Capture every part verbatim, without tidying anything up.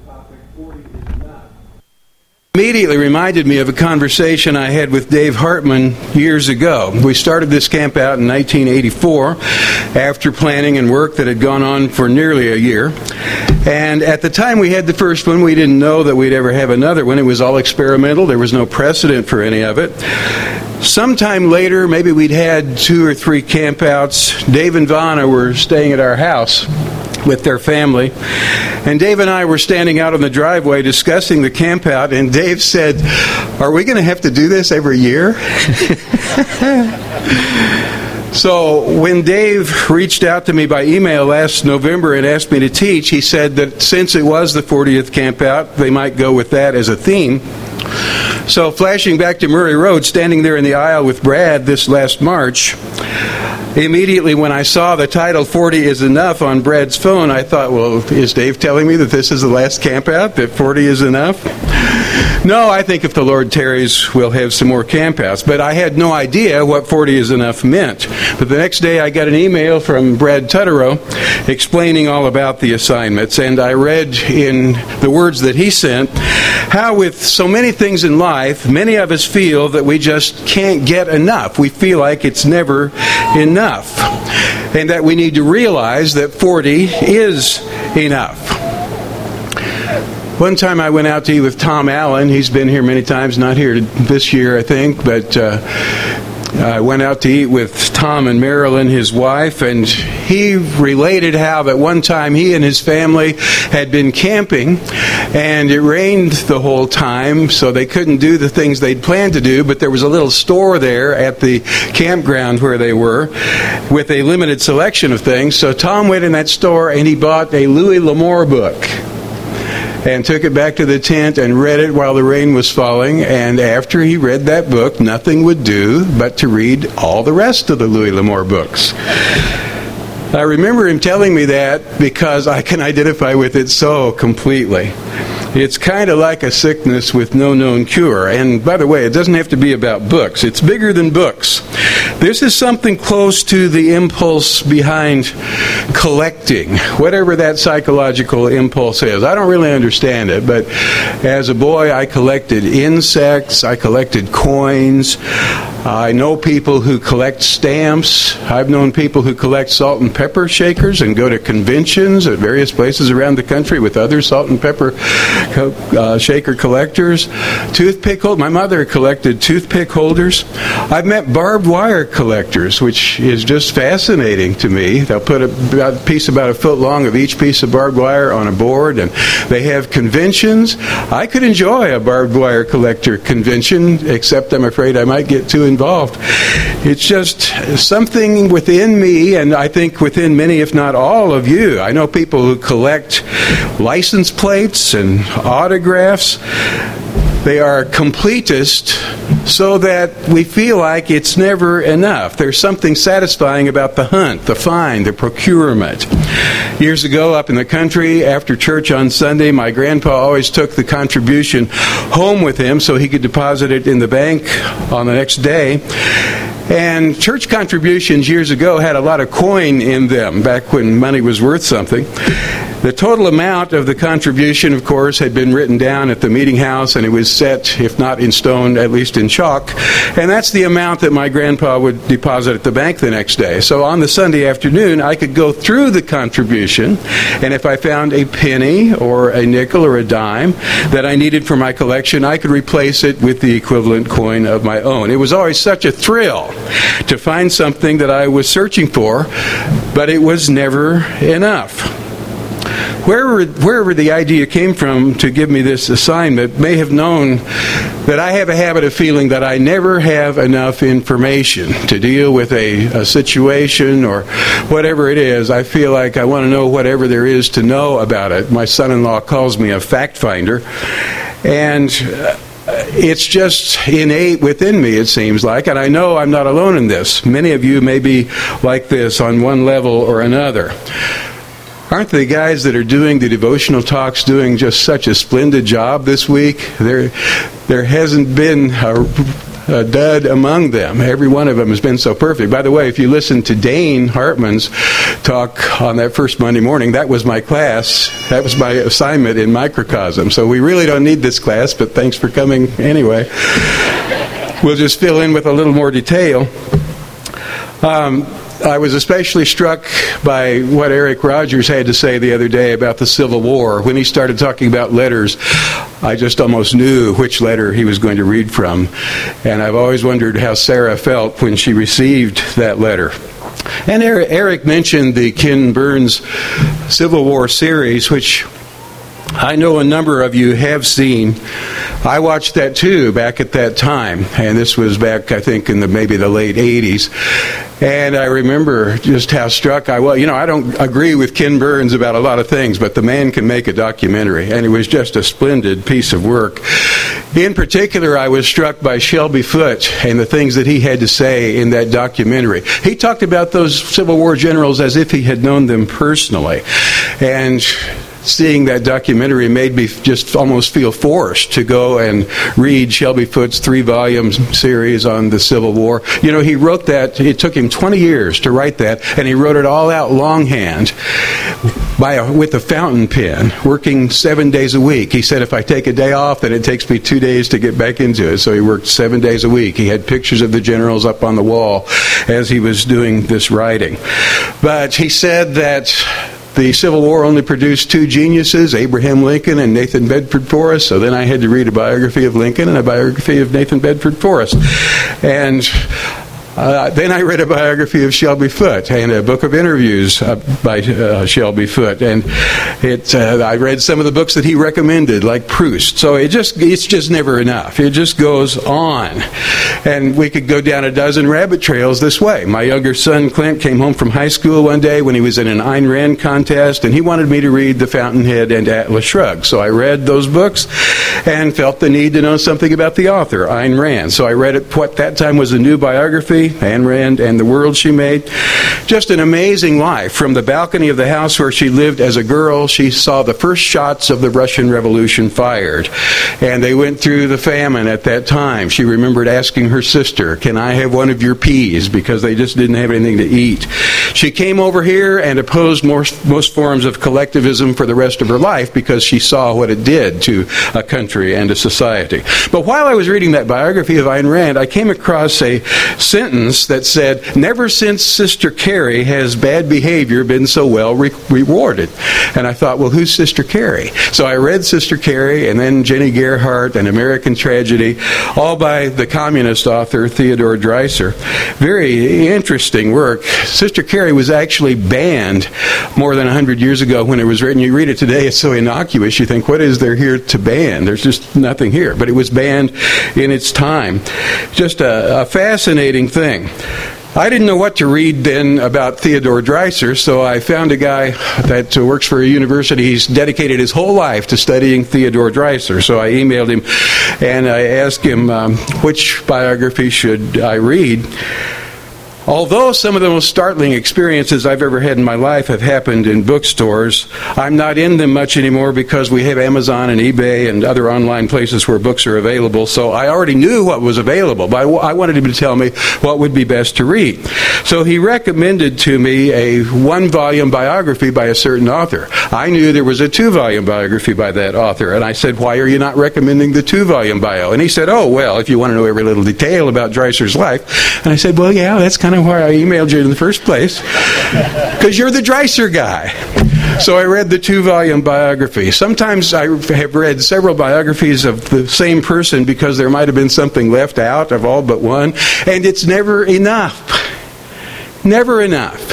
topic, forty is enough. Immediately reminded me of a conversation I had with Dave Hartman years ago. We started this camp out in nineteen eighty-four after planning and work that had gone on for nearly a year. And at the time we had the first one, we didn't know that we'd ever have another one. It was all experimental. There was no precedent for any of it. Sometime later, maybe we'd had two or three campouts. Dave and Vanna were staying at our house with their family. And Dave and I were standing out on the driveway discussing the campout, and Dave said, "Are we going to have to do this every year?" So when Dave reached out to me by email last November and asked me to teach, he said that since it was the fortieth campout, they might go with that as a theme. So flashing back to Murray Road, standing there in the aisle with Brad this last March, immediately when I saw the title forty is enough on Brad's phone, I thought, well, is Dave telling me that this is the last campout, that forty is enough? No, I think if the Lord tarries, we'll have some more campouts. But I had no idea what forty is enough meant. But the next day I got an email from Brad Tutterow explaining all about the assignments. And I read in the words that he sent how with so many things in life, many of us feel that we just can't get enough. We feel like it's never enough. And that we need to realize that forty is enough. One time I went out to eat with Tom Allen. He's been here many times, not here this year, I think, but uh, I went out to eat with Tom and Marilyn, his wife, and he related how that one time he and his family had been camping, and it rained the whole time, so they couldn't do the things they'd planned to do, but there was a little store there at the campground where they were with a limited selection of things. So Tom went in that store and he bought a Louis L'Amour book and took it back to the tent and read it while the rain was falling. And after he read that book, nothing would do but to read all the rest of the Louis L'Amour books. I remember him telling me that because I can identify with it so completely. It's kind of like a sickness with no known cure. And by the way, it doesn't have to be about books. It's bigger than books. This is something close to the impulse behind collecting, whatever that psychological impulse is. I don't really understand it, but as a boy, I collected insects. I collected coins. I know people who collect stamps. I've known people who collect salt and pepper shakers and go to conventions at various places around the country with other salt and pepper uh, shaker collectors. Toothpick holders. My mother collected toothpick holders. I've met barbed wire collectors, which is just fascinating to me. They'll put a, a piece about a foot long of each piece of barbed wire on a board, and they have conventions. I could enjoy a barbed wire collector convention, except I'm afraid I might get too involved. It's just something within me, and I think within many, if not all of you. I know people who collect license plates and autographs. They are completist so that we feel like it's never enough. There's something satisfying about the hunt, the find, the procurement. Years ago, up in the country, after church on Sunday, my grandpa always took the contribution home with him so he could deposit it in the bank on the next day. And church contributions years ago had a lot of coin in them, back when money was worth something. The total amount of the contribution, of course, had been written down at the meeting house, and it was set, if not in stone, at least in chalk. And that's the amount that my grandpa would deposit at the bank the next day. So on the Sunday afternoon, I could go through the contribution, and if I found a penny or a nickel or a dime that I needed for my collection, I could replace it with the equivalent coin of my own. It was always such a thrill to find something that I was searching for, but it was never enough. Wherever, wherever the idea came from to give me this assignment may have known that I have a habit of feeling that I never have enough information to deal with a, a situation or whatever it is. I feel like I want to know whatever there is to know about it. My son-in-law calls me a fact finder. And it's just innate within me, it seems like, and I know I'm not alone in this. Many of you may be like this on one level or another. Aren't the guys that are doing the devotional talks doing just such a splendid job this week? There, there hasn't been a, a dud among them. Every one of them has been so perfect. By the way, if you listen to Dane Hartman's talk on that first Monday morning, that was my class. That was my assignment in microcosm. So we really don't need this class, but thanks for coming anyway. We'll just fill in with a little more detail. Um, I was especially struck by what Eric Rogers had to say the other day about the Civil War. When he started talking about letters, I just almost knew which letter he was going to read from. And I've always wondered how Sarah felt when she received that letter. And Eric mentioned the Ken Burns Civil War series, which I know a number of you have seen. I watched that too back at that time, and this was back, I think, in the maybe the late eighties. And I remember just how struck I was. You know, I don't agree with Ken Burns about a lot of things, but the man can make a documentary, and it was just a splendid piece of work. In particular, I was struck by Shelby Foote and the things that he had to say in that documentary. He talked about those Civil War generals as if he had known them personally. And seeing that documentary made me just almost feel forced to go and read Shelby Foote's three-volume series on the Civil War. You know, he wrote that, it took him twenty years to write that, and he wrote it all out longhand by a, with a fountain pen, working seven days a week. He said, if I take a day off, then it takes me two days to get back into it. So he worked seven days a week. He had pictures of the generals up on the wall as he was doing this writing. But he said that the Civil War only produced two geniuses, Abraham Lincoln and Nathan Bedford Forrest. So then I had to read a biography of Lincoln and a biography of Nathan Bedford Forrest. And Uh, then I read a biography of Shelby Foote and a book of interviews uh, by uh, Shelby Foote, and it. Uh, I read some of the books that he recommended, like Proust. So it just—it's just never enough. It just goes on, and we could go down a dozen rabbit trails this way. My younger son Clint came home from high school one day when he was in an Ayn Rand contest, and he wanted me to read *The Fountainhead* and *Atlas Shrugged*. So I read those books and felt the need to know something about the author, Ayn Rand. So I read it. What that time was a new biography, Ayn Rand and the World She Made. Just an amazing life. From the balcony of the house where she lived as a girl, she saw the first shots of the Russian Revolution fired. And they went through the famine at that time. She remembered asking her sister, can I have one of your peas? Because they just didn't have anything to eat. She came over here and opposed most, most forms of collectivism for the rest of her life because she saw what it did to a country and a society. But while I was reading that biography of Ayn Rand, I came across a sentence that said, never since Sister Carrie has bad behavior been so well re- rewarded. And I thought, well, who's Sister Carrie? So I read Sister Carrie and then Jenny Gerhardt and American Tragedy, all by the communist author Theodore Dreiser. Very interesting work. Sister Carrie was actually banned more than one hundred years ago when it was written. You read it today, it's so innocuous, you think, what is there here to ban? There's just nothing here. But it was banned in its time. Just a, a fascinating thing. I didn't know what to read then about Theodore Dreiser, so I found a guy that uh, works for a university. He's dedicated his whole life to studying Theodore Dreiser. So I emailed him and I asked him, um, which biography should I read? Although some of the most startling experiences I've ever had in my life have happened in bookstores, I'm not in them much anymore because we have Amazon and eBay and other online places where books are available. So I already knew what was available, but I wanted him to tell me what would be best to read. So he recommended to me a one-volume biography by a certain author. I knew there was a two-volume biography by that author, and I said, why are you not recommending the two-volume bio? And he said, oh, well, if you want to know every little detail about Dreiser's life. And I said, well, yeah, that's kind of why I emailed you in the first place, because you're the Dreiser guy. So I read the two-volume biography. Sometimes I have read several biographies of the same person because there might have been something left out of all but one, and it's never enough. Never enough.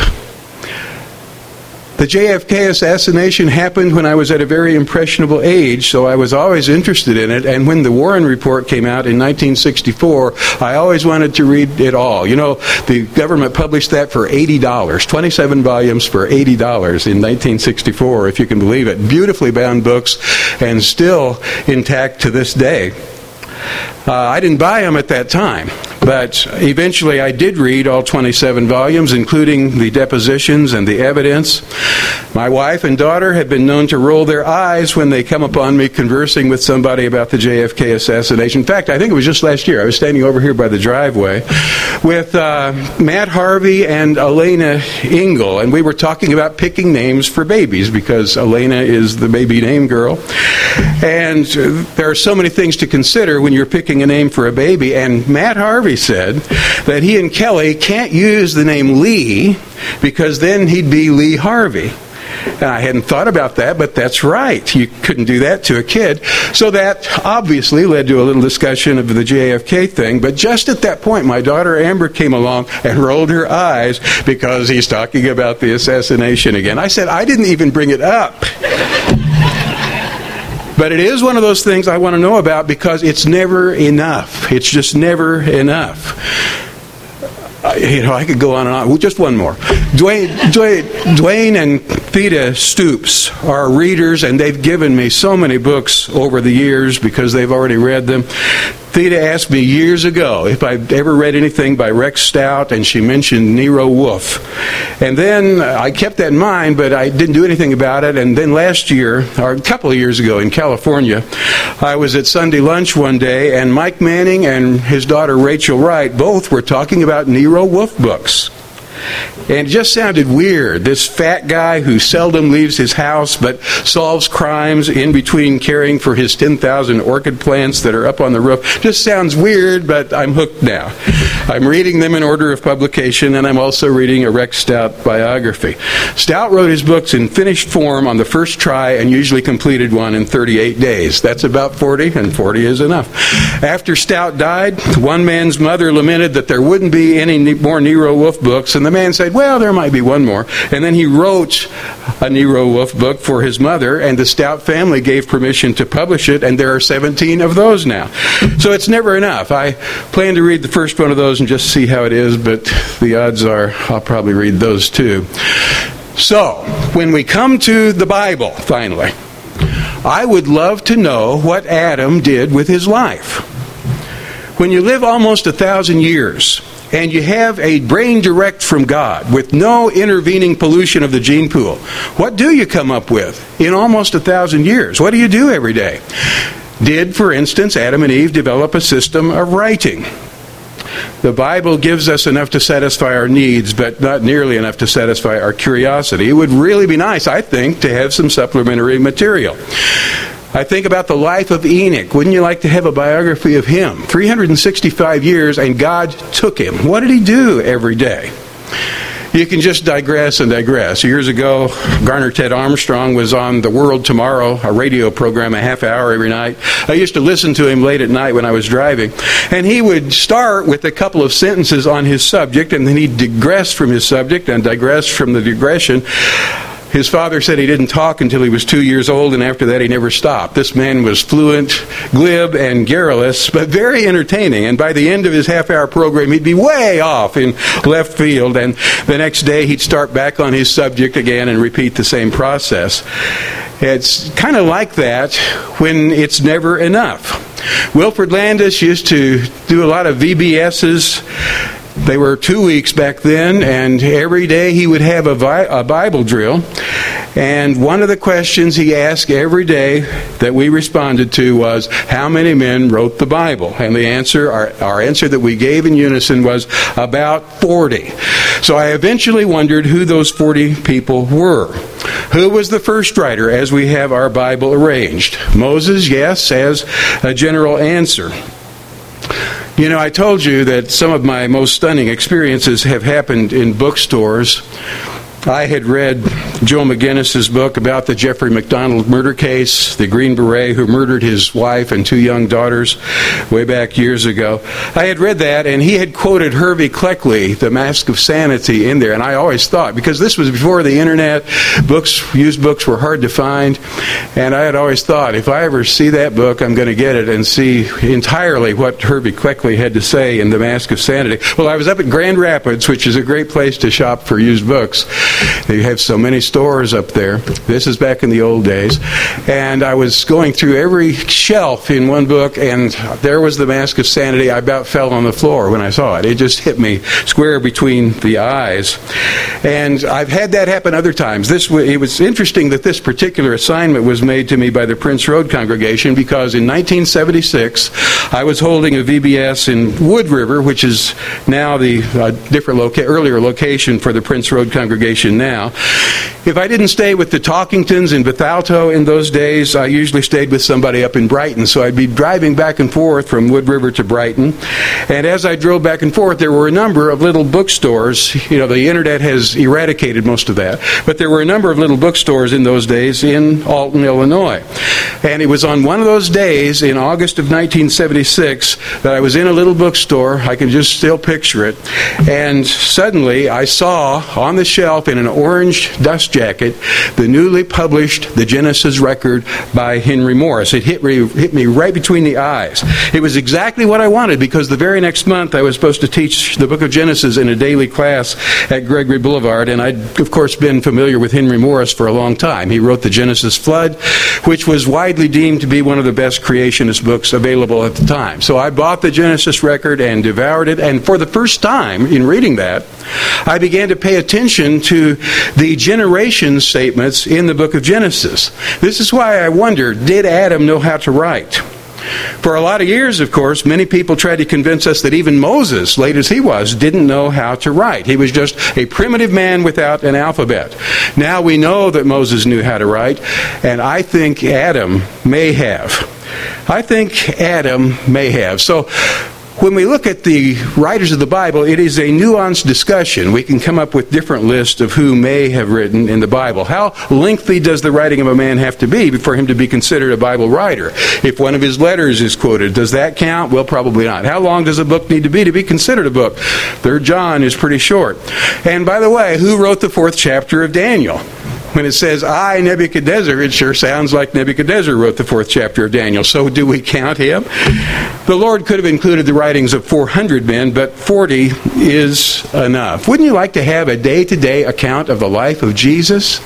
The J F K assassination happened when I was at a very impressionable age, so I was always interested in it. And when the Warren Report came out in nineteen sixty-four, I always wanted to read it all. You know, the government published that for eighty dollars, twenty-seven volumes for eighty dollars in nineteen sixty-four, if you can believe it. Beautifully bound books, and still intact to this day. Uh, I didn't buy them at that time, But eventually I did read all twenty-seven volumes, including the depositions and the evidence. My wife and daughter have been known to roll their eyes when they come upon me conversing with somebody about the J F K assassination. In fact, I think it was just last year. I was standing over here by the driveway with uh, Matt Harvey and Elena Engel, and we were talking about picking names for babies because Elena is the baby name girl. And there are so many things to consider when you're picking a name for a baby. And Matt Harvey said that he and Kelly can't use the name Lee because then he'd be Lee Harvey. And I hadn't thought about that, but that's right. You couldn't do that to a kid. So that obviously led to a little discussion of the J F K thing. But just at that point, my daughter Amber came along and rolled her eyes because he's talking about the assassination again. I said, I didn't even bring it up. But it is one of those things I want to know about because it's never enough. It's just never enough. Uh, you know, I could go on and on. Just one more. Dwayne, Dwayne, Dwayne and Theda Stoops are readers, and they've given me so many books over the years because they've already read them. Theda asked me years ago if I'd ever read anything by Rex Stout, and she mentioned Nero Wolfe. And then I kept that in mind, but I didn't do anything about it. And then last year, or a couple of years ago in California, I was at Sunday lunch one day, and Mike Manning and his daughter Rachel Wright both were talking about Nero Wolfe books. And it just sounded weird. This fat guy who seldom leaves his house but solves crimes in between caring for his ten thousand orchid plants that are up on the roof. Just sounds weird, but I'm hooked now. I'm reading them in order of publication, and I'm also reading a Rex Stout biography. Stout wrote his books in finished form on the first try and usually completed one in thirty-eight days. That's about forty, and forty is enough. After Stout died, one man's mother lamented that there wouldn't be any more Nero Wolfe books, and the man said, well, there might be one more. And then he wrote a Nero Wolfe book for his mother, and the Stout family gave permission to publish it, and there are seventeen of those now. So it's never enough. I plan to read the first one of those and just see how it is, but the odds are I'll probably read those too. So, when we come to the Bible, finally, I would love to know what Adam did with his life. When you live almost a thousand years, and you have a brain direct from God with no intervening pollution of the gene pool, what do you come up with in almost a thousand years? What do you do every day? Did, for instance, Adam and Eve develop a system of writing? The Bible gives us enough to satisfy our needs, but not nearly enough to satisfy our curiosity. It would really be nice, I think, to have some supplementary material. I think about the life of Enoch. Wouldn't you like to have a biography of him? three hundred sixty-five years, and God took him. What did he do every day? You can just digress and digress. Years ago, Garner Ted Armstrong was on The World Tomorrow, a radio program, a half hour every night. I used to listen to him late at night when I was driving. And he would start with a couple of sentences on his subject, and then he'd digress from his subject and digress from the digression. His father said he didn't talk until he was two years old, and after that he never stopped. This man was fluent, glib, and garrulous, but very entertaining. And by the end of his half-hour program, he'd be way off in left field, and the next day he'd start back on his subject again and repeat the same process. It's kind of like that when it's never enough. Wilfred Landis used to do a lot of V B S's. They were two weeks back then, and every day he would have a, vi- a Bible drill. And one of the questions he asked every day that we responded to was, how many men wrote the Bible? And the answer, our, our answer that we gave in unison was about forty. So I eventually wondered who those forty people were. Who was the first writer as we have our Bible arranged? Moses, yes, as a general answer. You know, I told you that some of my most stunning experiences have happened in bookstores. I had read Joe McGinnis's book about the Jeffrey MacDonald murder case, the Green Beret who murdered his wife and two young daughters way back years ago. I had read that, and he had quoted Hervey Cleckley, The Mask of Sanity, in there. And I always thought, because this was before the internet, books, used books were hard to find, and I had always thought, if I ever see that book, I'm going to get it and see entirely what Hervey Cleckley had to say in The Mask of Sanity. Well, I was up at Grand Rapids, which is a great place to shop for used books. They have so many stores up there. This is back in the old days. And I was going through every shelf in one book, and there was the Mask of Sanity. I about fell on the floor when I saw it. It just hit me square between the eyes. And I've had that happen other times. This It was interesting that this particular assignment was made to me by the Prince Road congregation, because in nineteen seventy-six, I was holding a V B S in Wood River, which is now the uh, different loca- earlier location for the Prince Road congregation now. If I didn't stay with the Talkingtons in Bethalto in those days, I usually stayed with somebody up in Brighton. So I'd be driving back and forth from Wood River to Brighton. And as I drove back and forth, there were a number of little bookstores. You know, the internet has eradicated most of that. But there were a number of little bookstores in those days in Alton, Illinois. And it was on one of those days in August of nineteen seventy-six that I was in a little bookstore. I can just still picture it. And suddenly I saw on the shelf in an orange dust jacket the newly published The Genesis Record by Henry Morris. It hit me, hit me right between the eyes. It was exactly what I wanted, because the very next month I was supposed to teach the book of Genesis in a daily class at Gregory Boulevard, and I'd, of course, been familiar with Henry Morris for a long time. He wrote The Genesis Flood, which was widely deemed to be one of the best creationist books available at the time. So I bought the Genesis Record and devoured it, and for the first time in reading that, I began to pay attention to the generation statements in the book of Genesis. This is why I wonder, did Adam know how to write? For a lot of years, of course, many people tried to convince us that even Moses, late as he was, didn't know how to write. He was just a primitive man without an alphabet. Now we know that Moses knew how to write, and I think Adam may have. I think Adam may have. So, when we look at the writers of the Bible, it is a nuanced discussion. We can come up with different lists of who may have written in the Bible. How lengthy does the writing of a man have to be for him to be considered a Bible writer? If one of his letters is quoted, does that count? Well, probably not. How long does a book need to be to be considered a book? Third John is pretty short. And by the way, who wrote the fourth chapter of Daniel? When it says, I, Nebuchadnezzar, it sure sounds like Nebuchadnezzar wrote the fourth chapter of Daniel. So do we count him? The Lord could have included the writings of four hundred men, but forty is enough. Wouldn't you like to have a day-to-day account of the life of Jesus?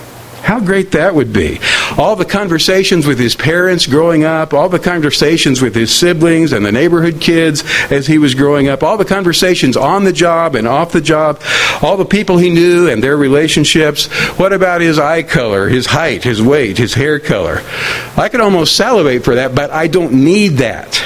How great that would be. All the conversations with his parents growing up, all the conversations with his siblings and the neighborhood kids as he was growing up, all the conversations on the job and off the job, all the people he knew and their relationships. What about his eye color, his height, his weight, his hair color? I could almost salivate for that, but I don't need that.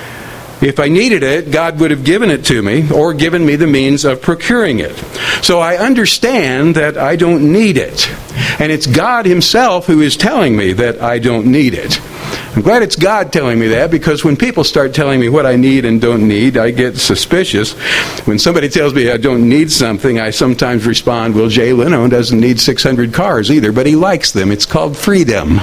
If I needed it, God would have given it to me or given me the means of procuring it. So I understand that I don't need it. And it's God himself who is telling me that I don't need it. I'm glad it's God telling me that, because when people start telling me what I need and don't need, I get suspicious. When somebody tells me I don't need something, I sometimes respond, well, Jay Leno doesn't need six hundred cars either, but he likes them. It's called freedom.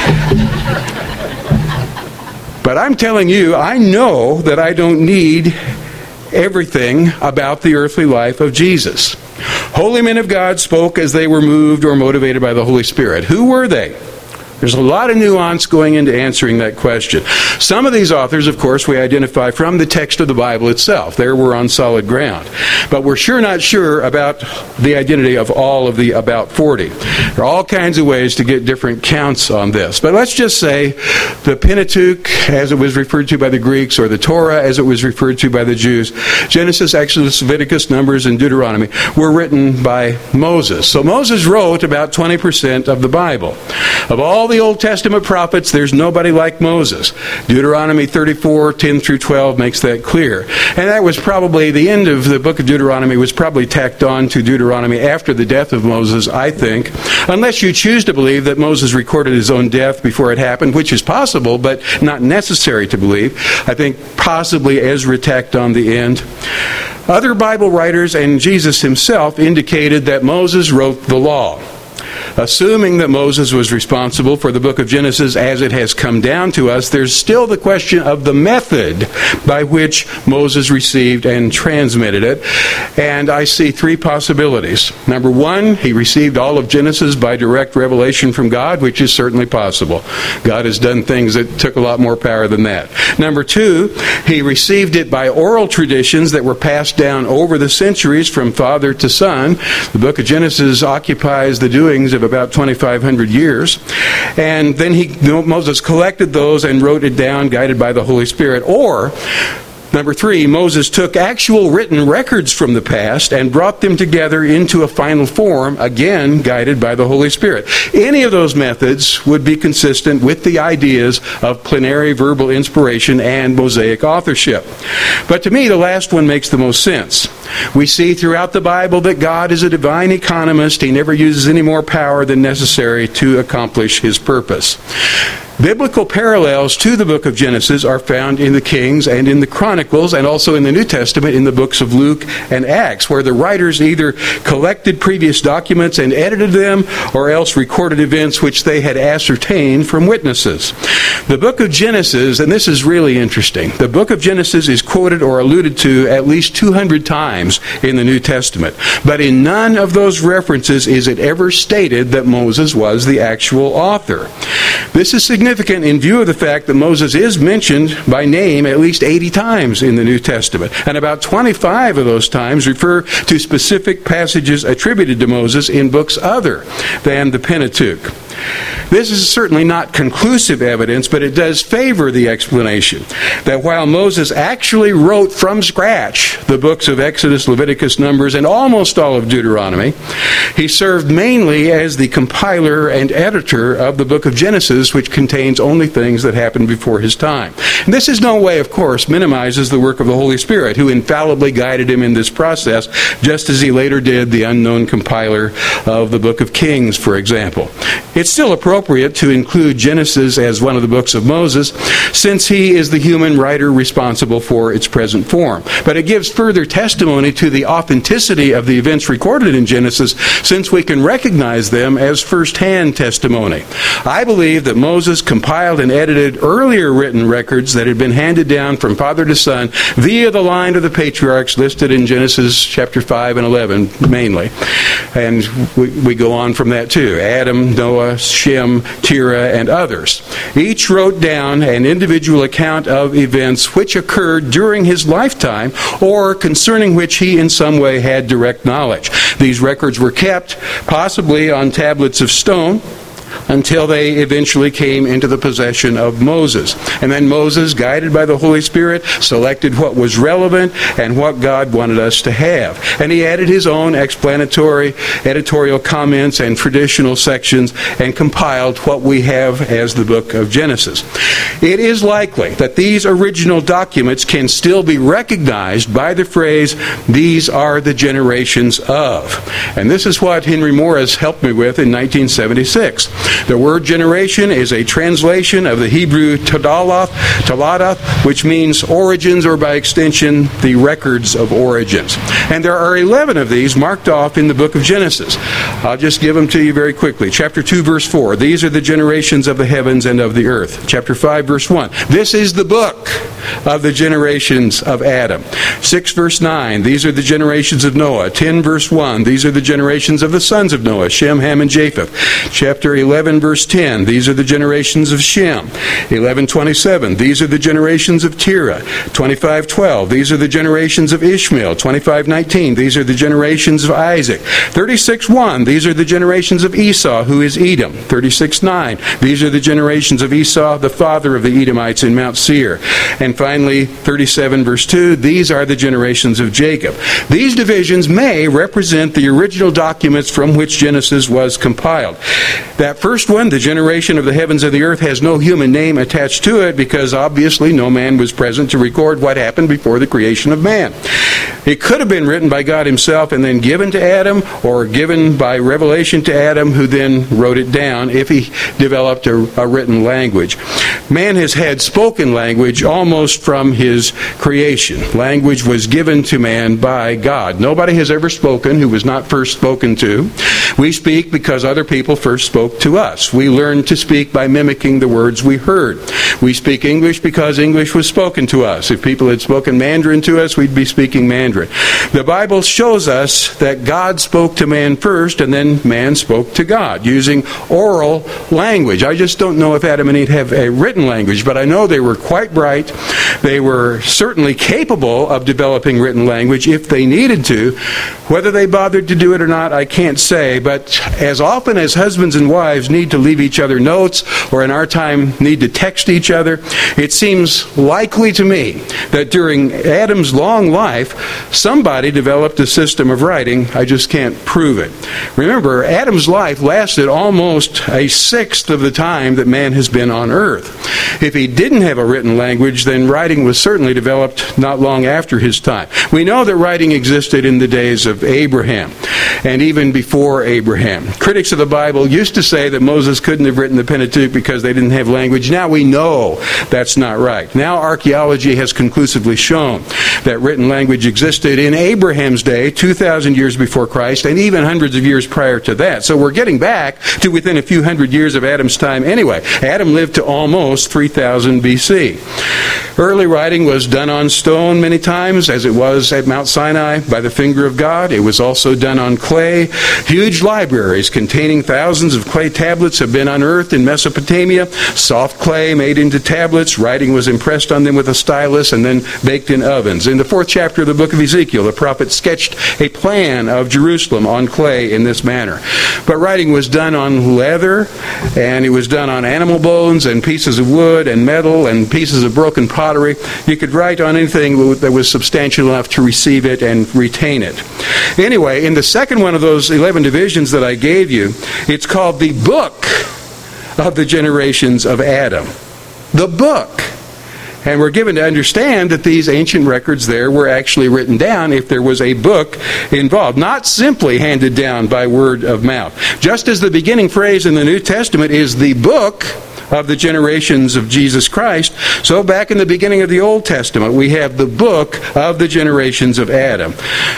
But I'm telling you, I know that I don't need everything about the earthly life of Jesus. Holy men of God spoke as they were moved or motivated by the Holy Spirit. Who were they? There's a lot of nuance going into answering that question. Some of these authors, of course, we identify from the text of the Bible itself. There we're on solid ground. But we're sure not sure about the identity of all of the about forty. There are all kinds of ways to get different counts on this. But let's just say the Pentateuch, as it was referred to by the Greeks, or the Torah, as it was referred to by the Jews, Genesis, Exodus, Leviticus, Numbers, and Deuteronomy, were written by Moses. So Moses wrote about twenty percent of the Bible. Of all the Old Testament prophets, there's nobody like Moses. Deuteronomy thirty-four, ten through twelve makes that clear. And that was probably, the end of the book of Deuteronomy was probably tacked on to Deuteronomy after the death of Moses, I think. Unless you choose to believe that Moses recorded his own death before it happened, which is possible, but not necessary to believe. I think possibly Ezra tacked on the end. Other Bible writers and Jesus himself indicated that Moses wrote the law. Assuming that Moses was responsible for the book of Genesis as it has come down to us, there's still the question of the method by which Moses received and transmitted it. And I see three possibilities. Number one, he received all of Genesis by direct revelation from God, which is certainly possible. God has done things that took a lot more power than that. Number two, he received it by oral traditions that were passed down over the centuries from father to son. The book of Genesis occupies the doings of about twenty-five hundred years. And then he, Moses collected those and wrote it down, guided by the Holy Spirit. Or, number three, Moses took actual written records from the past and brought them together into a final form, again guided by the Holy Spirit. Any of those methods would be consistent with the ideas of plenary verbal inspiration and Mosaic authorship. But to me, the last one makes the most sense. We see throughout the Bible that God is a divine economist. He never uses any more power than necessary to accomplish his purpose. Biblical parallels to the book of Genesis are found in the Kings and in the Chronicles, and also in the New Testament in the books of Luke and Acts, where the writers either collected previous documents and edited them, or else recorded events which they had ascertained from witnesses. The book of Genesis, and this is really interesting, the book of Genesis is quoted or alluded to at least two hundred times in the New Testament, but in none of those references is it ever stated that Moses was the actual author. This is significant in view of the fact that Moses is mentioned by name at least eighty times in the New Testament, and about twenty-five of those times refer to specific passages attributed to Moses in books other than the Pentateuch. This is certainly not conclusive evidence, but it does favor the explanation that while Moses actually wrote from scratch the books of Exodus, Leviticus, Numbers, and almost all of Deuteronomy, he served mainly as the compiler and editor of the book of Genesis, which contains only things that happened before his time. And this is no way, of course, minimizes the work of the Holy Spirit, who infallibly guided him in this process, just as he later did the unknown compiler of the book of Kings, for example. It's still appropriate to include Genesis as one of the books of Moses, since he is the human writer responsible for its present form. But it gives further testimony to the authenticity of the events recorded in Genesis, since we can recognize them as first-hand testimony. I believe that Moses compiled and edited earlier written records that had been handed down from father to son via the line of the patriarchs listed in Genesis chapter five and eleven, mainly. And we, we go on from that too. Adam, Noah, Shem, Terah, and others. Each wrote down an individual account of events which occurred during his lifetime or concerning which he in some way had direct knowledge. These records were kept, possibly on tablets of stone, until they eventually came into the possession of Moses. And then Moses, guided by the Holy Spirit, selected what was relevant and what God wanted us to have. And he added his own explanatory editorial comments and traditional sections and compiled what we have as the book of Genesis. It is likely that these original documents can still be recognized by the phrase, "These are the generations of." And this is what Henry Morris helped me with in nineteen seventy-six. The word generation is a translation of the Hebrew Tadalath, Taladath, which means origins, or by extension, the records of origins. And there are eleven of these marked off in the book of Genesis. I'll just give them to you very quickly. Chapter two, verse four, these are the generations of the heavens and of the earth. Chapter five, verse one, this is the book of the generations of Adam. six, verse nine, these are the generations of Noah. ten, verse one, these are the generations of the sons of Noah, Shem, Ham, and Japheth. Chapter eleven, verse ten, these are the generations of Shem. eleven twenty-seven, these are the generations of Terah. twenty-five twelve, these are the generations of Ishmael. twenty-five nineteen, these are the generations of Isaac. thirty-six one, these are the generations of Esau, who is Edom. thirty-six nine, these are the generations of Esau, the father of the Edomites in Mount Seir. And finally, thirty-seven verse two, these are the generations of Jacob. These divisions may represent the original documents from which Genesis was compiled. That first one, the generation of the heavens and the earth, has no human name attached to it because obviously no man was present to record what happened before the creation of man. It could have been written by God himself and then given to Adam, or given by revelation to Adam, who then wrote it down if he developed a, a written language. Man has had spoken language almost from his creation. Language was given to man by God. Nobody has ever spoken who was not first spoken to. We speak because other people first spoke to us. We learned to speak by mimicking the words we heard. We speak English because English was spoken to us. If people had spoken Mandarin to us, we'd be speaking Mandarin. The Bible shows us that God spoke to man first, and then man spoke to God using oral language. I just don't know if Adam and Eve have a written language, but I know they were quite bright. They were certainly capable of developing written language if they needed to. Whether they bothered to do it or not, I can't say, but as often as husbands and wives need to leave each other notes, or in our time need to text each other, it seems likely to me that during Adam's long life, somebody developed a system of writing. I just can't prove it. Remember, Adam's life lasted almost a sixth of the time that man has been on earth. If he didn't have a written language, then writing was certainly developed not long after his time. We know that writing existed in the days of Abraham, and even before Abraham. Critics of the Bible used to say that Moses couldn't have written the Pentateuch because they didn't have language. Now we know that's not right. Now archaeology has conclusively shown that written language existed in Abraham's day, two thousand years before Christ, and even hundreds of years prior to that. So we're getting back to within a few hundred years of Adam's time anyway. Adam lived to almost three thousand B C. Early writing was done on stone many times, as it was at Mount Sinai by the finger of God. It was also done on clay. Huge libraries containing thousands of clay tablets have been unearthed in Mesopotamia. Soft clay made into tablets. Writing was impressed on them with a stylus and then baked in ovens. In the fourth chapter of the book of Ezekiel, the prophet sketched a plan of Jerusalem on clay in this manner. But writing was done on leather, and it was done on animal bones and pieces of wood and metal and pieces of broken pottery. You could write on anything that was substantial enough to receive it and retain it. Anyway, in the second one of those eleven divisions that I gave you, it's called the Book of the Generations of Adam. The book. And we're given to understand that these ancient records there were actually written down if there was a book involved, not simply handed down by word of mouth. Just as the beginning phrase in the New Testament is the book of the generations of Jesus Christ, so back in the beginning of the Old Testament, we have the book of the generations of Adam.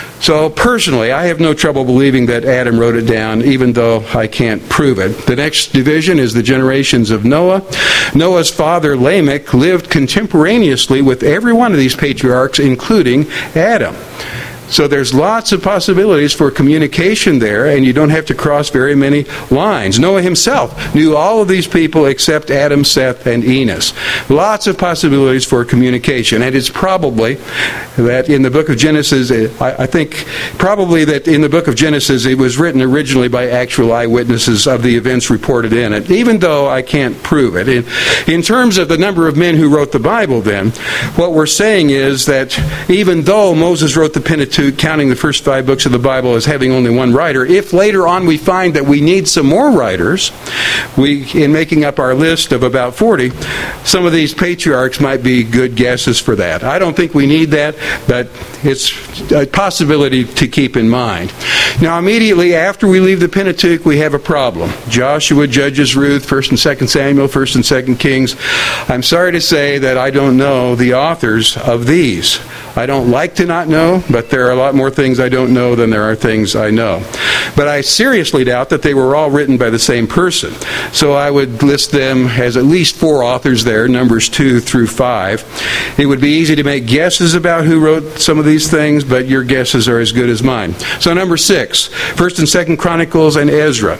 So personally, I have no trouble believing that Adam wrote it down, even though I can't prove it. The next division is the generations of Noah. Noah's father, Lamech, lived contemporaneously with every one of these patriarchs, including Adam. So there's lots of possibilities for communication there, and you don't have to cross very many lines. Noah himself knew all of these people except Adam, Seth, and Enos. Lots of possibilities for communication, and it's probably that in the book of Genesis, I think probably that in the book of Genesis it was written originally by actual eyewitnesses of the events reported in it, even though I can't prove it. In, in terms of the number of men who wrote the Bible then, what we're saying is that even though Moses wrote the Pentateuch, counting the first five books of the Bible as having only one writer, if later on we find that we need some more writers, we, in making up our list of about forty, some of these patriarchs might be good guesses for that. I don't think we need that, but it's a possibility to keep in mind. Now, immediately after we leave the Pentateuch, we have a problem. Joshua, Judges, Ruth, First and Second Samuel, First and Second Kings. I'm sorry to say that I don't know the authors of these. I don't like to not know, but there are a lot more things I don't know than there are things I know. But I seriously doubt that they were all written by the same person. So I would list them as at least four authors there, Numbers two through five. It would be easy to make guesses about who wrote some of these things, but your guesses are as good as mine. So number six, First and Second Chronicles and Ezra.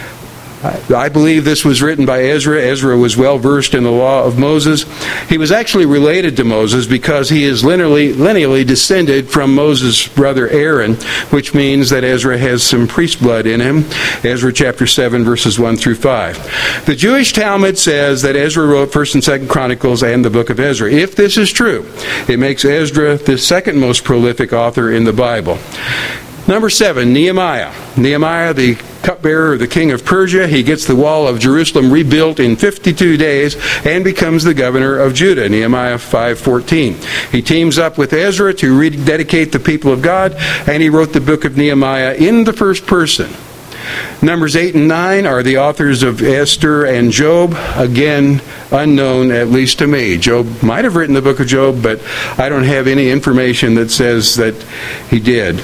I believe this was written by Ezra. Ezra was well versed in the law of Moses. He was actually related to Moses because he is lineally, lineally descended from Moses' brother Aaron, which means that Ezra has some priest blood in him. Ezra chapter seven, verses one through five. The Jewish Talmud says that Ezra wrote First and Second Chronicles and the book of Ezra. If this is true, it makes Ezra the second most prolific author in the Bible. Number seven, Nehemiah. Nehemiah, the cupbearer of the king of Persia. He gets the wall of Jerusalem rebuilt in fifty-two days and becomes the governor of Judah, Nehemiah five fourteen. He teams up with Ezra to rededicate the people of God, and he wrote the book of Nehemiah in the first person. Numbers eight and nine are the authors of Esther and Job. Again, unknown, at least to me. Job might have written the book of Job, but I don't have any information that says that he did.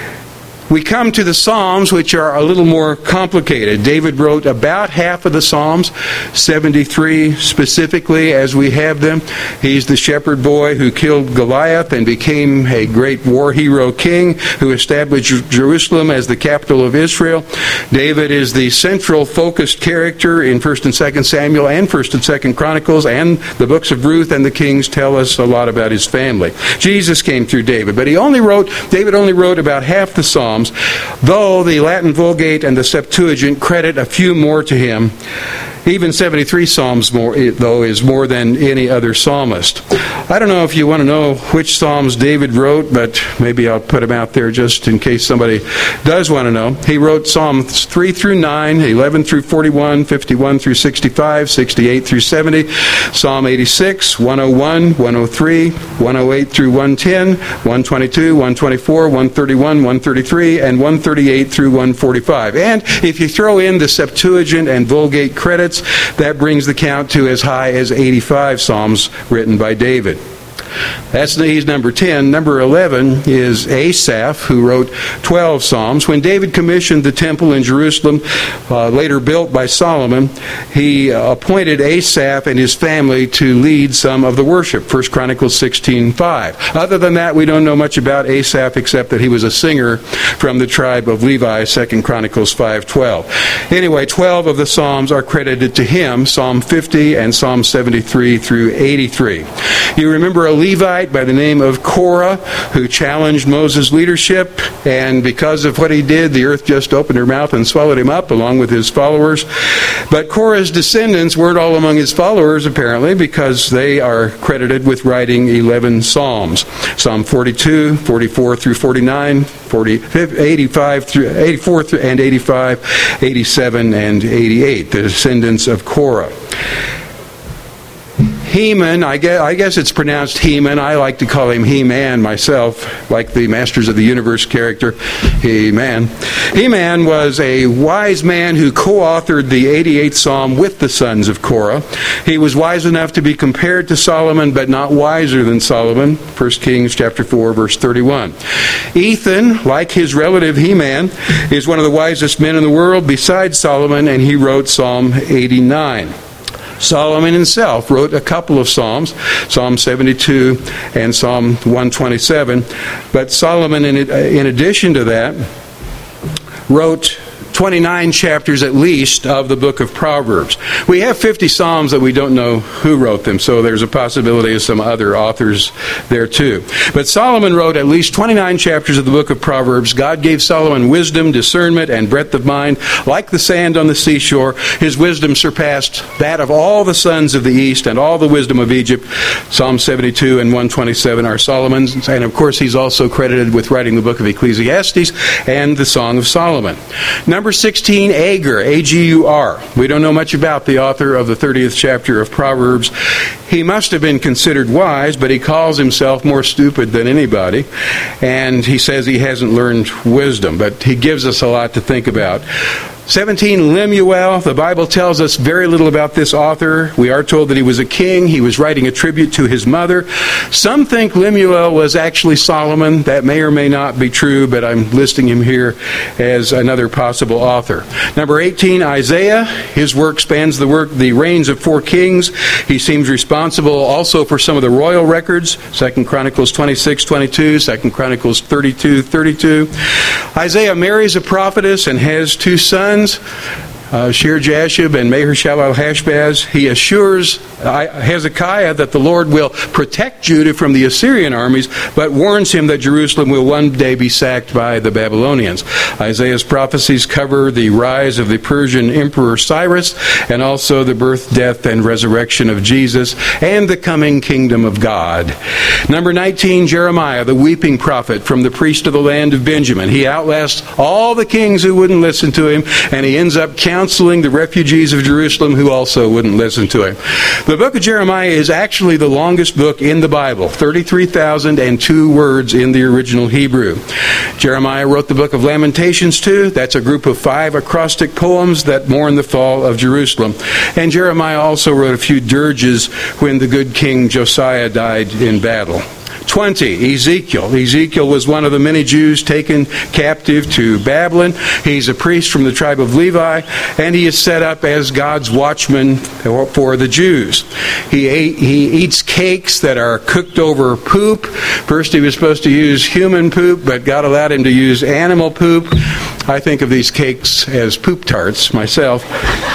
We come to the Psalms, which are a little more complicated. David wrote about half of the Psalms, seventy-three specifically as we have them. He's the shepherd boy who killed Goliath and became a great war hero king who established Jerusalem as the capital of Israel. David is the central focused character in First and Second Samuel and First and Second Chronicles, and the books of Ruth and the Kings tell us a lot about his family. Jesus came through David, but he only wrote, David only wrote about half the Psalms, though the Latin Vulgate and the Septuagint credit a few more to him. Even seventy-three Psalms, more, though, is more than any other psalmist. I don't know if you want to know which Psalms David wrote, but maybe I'll put them out there just in case somebody does want to know. He wrote Psalms three through nine, eleven through forty-one, fifty-one through sixty-five, sixty-eight through seventy, Psalm eighty-six, one oh one, one oh three, one oh eight through one ten, one twenty-two, one twenty-four, one thirty-one, one thirty-three, and one thirty-eight through one forty-five. And if you throw in the Septuagint and Vulgate credits, that brings the count to as high as eighty-five Psalms written by David. That's he's number ten. Number eleven is Asaph, who wrote twelve Psalms. When David commissioned the temple in Jerusalem, uh, later built by Solomon, he uh, appointed Asaph and his family to lead some of the worship. First Chronicles sixteen five. Other than that, we don't know much about Asaph except that he was a singer from the tribe of Levi, Second Chronicles five twelve. Anyway, twelve of the Psalms are credited to him, Psalm fifty and Psalm seventy-three through eighty-three. You remember a Levite by the name of Korah who challenged Moses' leadership, and because of what he did, the earth just opened her mouth and swallowed him up along with his followers. But Korah's descendants weren't all among his followers, apparently, because they are credited with writing eleven Psalms. Psalm forty-two, forty-four through forty-nine, forty, eighty-five through eighty-four and eighty-five, eighty-seven and eighty-eight, the descendants of Korah. Heman, I guess, I guess it's pronounced Heman. I like to call him He-Man myself, like the Masters of the Universe character, He-Man. Heman was a wise man who co-authored the eighty-eighth Psalm with the sons of Korah. He was wise enough to be compared to Solomon, but not wiser than Solomon. First Kings chapter four, verse thirty-one. Ethan, like his relative Heman, is one of the wisest men in the world besides Solomon, and he wrote Psalm eighty-nine. Solomon himself wrote a couple of Psalms, Psalm seventy-two and Psalm one twenty-seven. But Solomon, in, in addition to that, wrote twenty-nine chapters at least of the book of Proverbs. We have fifty Psalms that we don't know who wrote them, so there's a possibility of some other authors there too. But Solomon wrote at least twenty-nine chapters of the book of Proverbs. God gave Solomon wisdom, discernment, and breadth of mind. Like the sand on the seashore, his wisdom surpassed that of all the sons of the east and all the wisdom of Egypt. Psalm seventy-two and one twenty-seven are Solomon's, and of course he's also credited with writing the book of Ecclesiastes and the Song of Solomon. Number sixteen, Agur, A G U R. We don't know much about the author of the thirtieth chapter of Proverbs. He must have been considered wise, but he calls himself more stupid than anybody. And he says he hasn't learned wisdom, but he gives us a lot to think about. seventeen, Lemuel. The Bible tells us very little about this author. We are told that he was a king. He was writing a tribute to his mother. Some think Lemuel was actually Solomon. That may or may not be true, but I'm listing him here as another possible author. Number eighteen, Isaiah. His work spans the work, the reigns of four kings. He seems responsible also for some of the royal records. Second Chronicles twenty-six twenty-two, Second Chronicles thirty-two thirty-two. Isaiah marries a prophetess and has two sons. uh, Shear-Jashub and Maher-Shalal-Hashbaz. He assures Hezekiah that the Lord will protect Judah from the Assyrian armies, but warns him that Jerusalem will one day be sacked by the Babylonians. Isaiah's prophecies cover the rise of the Persian Emperor Cyrus, and also the birth, death, and resurrection of Jesus, and the coming kingdom of God. Number nineteen, Jeremiah, the weeping prophet from the priest of the land of Benjamin. He outlasts all the kings who wouldn't listen to him, and he ends up counseling the refugees of Jerusalem who also wouldn't listen to him. The book of Jeremiah is actually the longest book in the Bible, thirty-three thousand two words in the original Hebrew. Jeremiah wrote the book of Lamentations too. That's a group of five acrostic poems that mourn the fall of Jerusalem. And Jeremiah also wrote a few dirges when the good king Josiah died in battle. twenty, Ezekiel. Ezekiel was one of the many Jews taken captive to Babylon. He's a priest from the tribe of Levi, and he is set up as God's watchman for the Jews. He ate, he eats cakes that are cooked over poop. First he was supposed to use human poop, but God allowed him to use animal poop. I think of these cakes as poop tarts myself.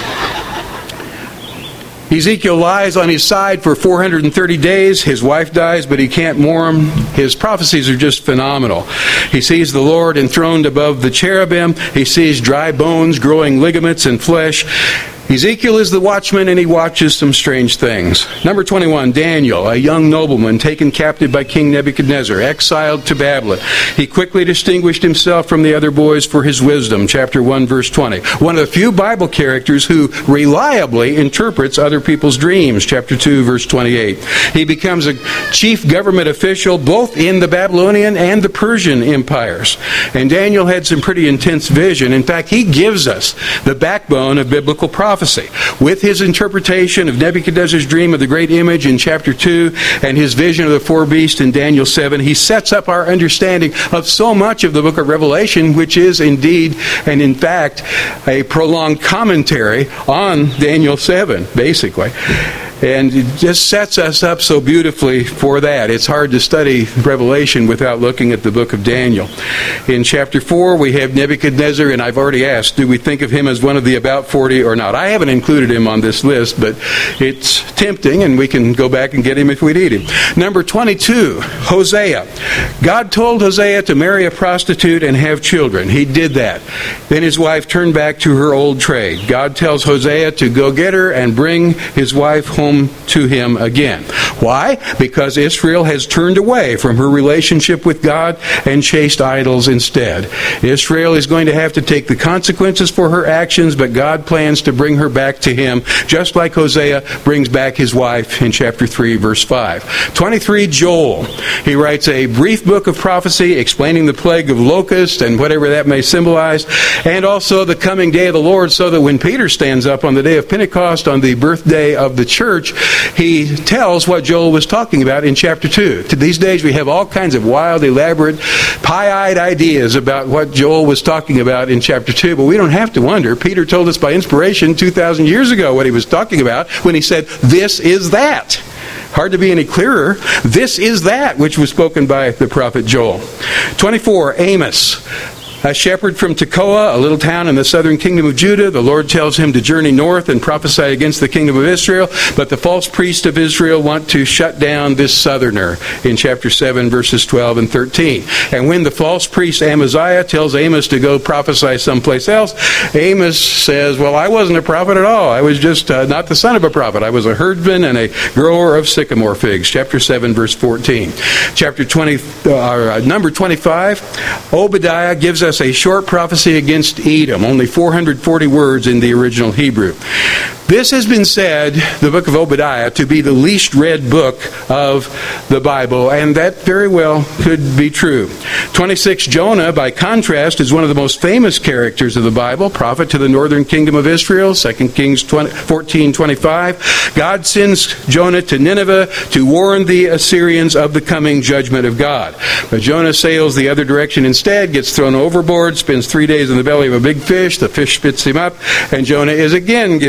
Ezekiel lies on his side for four hundred thirty days. His wife dies, but he can't mourn. His prophecies are just phenomenal. He sees the Lord enthroned above the cherubim. He sees dry bones growing ligaments and flesh. Ezekiel is the watchman, and he watches some strange things. Number twenty-one, Daniel, a young nobleman taken captive by King Nebuchadnezzar, exiled to Babylon. He quickly distinguished himself from the other boys for his wisdom, chapter one, verse twenty. One of the few Bible characters who reliably interprets other people's dreams, chapter two, verse twenty-eight. He becomes a chief government official both in the Babylonian and the Persian empires. And Daniel had some pretty intense vision. In fact, he gives us the backbone of biblical prophecy. With his interpretation of Nebuchadnezzar's dream of the great image in chapter two and his vision of the four beasts in Daniel seven, he sets up our understanding of so much of the book of Revelation, which is indeed and in fact a prolonged commentary on Daniel seven, basically. And it just sets us up so beautifully for that. It's hard to study Revelation without looking at the book of Daniel. In chapter four, we have Nebuchadnezzar, and I've already asked, do we think of him as one of the about forty or not? I haven't included him on this list, but it's tempting, and we can go back and get him if we need him. Number twenty-two, Hosea. God told Hosea to marry a prostitute and have children. He did that. Then his wife turned back to her old trade. God tells Hosea to go get her and bring his wife home to him again. Why? Because Israel has turned away from her relationship with God and chased idols instead. Israel is going to have to take the consequences for her actions, but God plans to bring her back to him, just like Hosea brings back his wife in chapter three, verse five. twenty-three, Joel. He writes a brief book of prophecy explaining the plague of locusts and whatever that may symbolize, and also the coming day of the Lord, so that when Peter stands up on the day of Pentecost, on the birthday of the church, he tells what Joel was talking about in chapter two. To these days we have all kinds of wild, elaborate, pie-eyed ideas about what Joel was talking about in chapter two, but we don't have to wonder. Peter told us by inspiration two thousand years ago what he was talking about when he said, "This is that." Hard to be any clearer. This is that which was spoken by the prophet Joel. twenty-four, Amos. A shepherd from Tekoa, a little town in the southern kingdom of Judah. The Lord tells him to journey north and prophesy against the kingdom of Israel, but the false priests of Israel want to shut down this southerner in chapter seven, verses twelve and thirteen. And when the false priest Amaziah tells Amos to go prophesy someplace else, Amos says, well, I wasn't a prophet at all. I was just uh, not the son of a prophet. I was a herdsman and a grower of sycamore figs. Chapter seven, verse fourteen. Chapter twenty, uh, number twenty-five, Obadiah gives us a short prophecy against Edom, only four hundred forty words in the original Hebrew. This has been said, the book of Obadiah, to be the least read book of the Bible, and that very well could be true. twenty-six, Jonah, by contrast, is one of the most famous characters of the Bible, prophet to the northern kingdom of Israel, Second Kings fourteen twenty-five. God sends Jonah to Nineveh to warn the Assyrians of the coming judgment of God. But Jonah sails the other direction instead, gets thrown overboard, spends three days in the belly of a big fish, the fish spits him up, and Jonah is again given a second